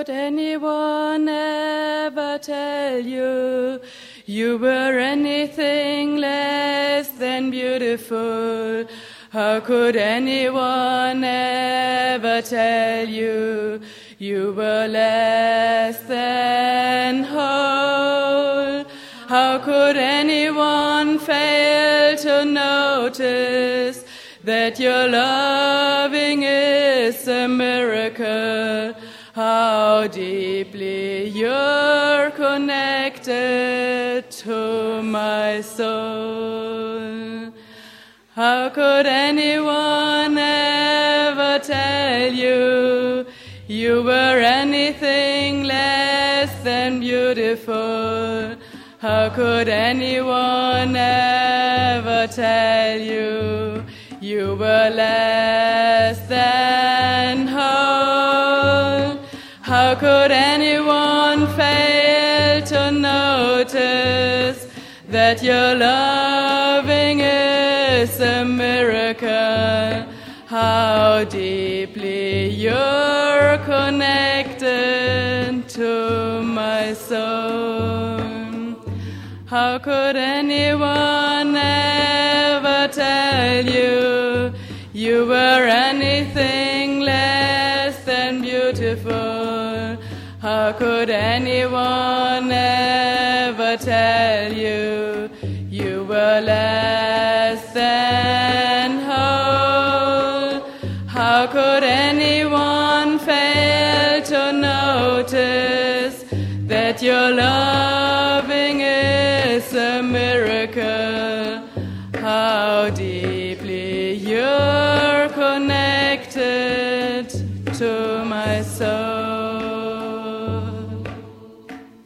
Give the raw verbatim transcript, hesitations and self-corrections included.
could anyone ever tell you you were anything less than beautiful? How could anyone ever tell you you were less than whole? How could anyone fail to notice that your loving is a miracle? How deeply you're connected to my soul. How could anyone ever tell you you were anything less than beautiful? How could anyone ever tell you you were less than whole? How could anyone fail to notice that your loving is a miracle? How deeply you're connected to my soul. How could anyone ever tell you you were anything less than beautiful? How could anyone ever tell you you were less than whole? How could anyone fail to notice that your loving is a miracle? How deeply you're connected to my soul.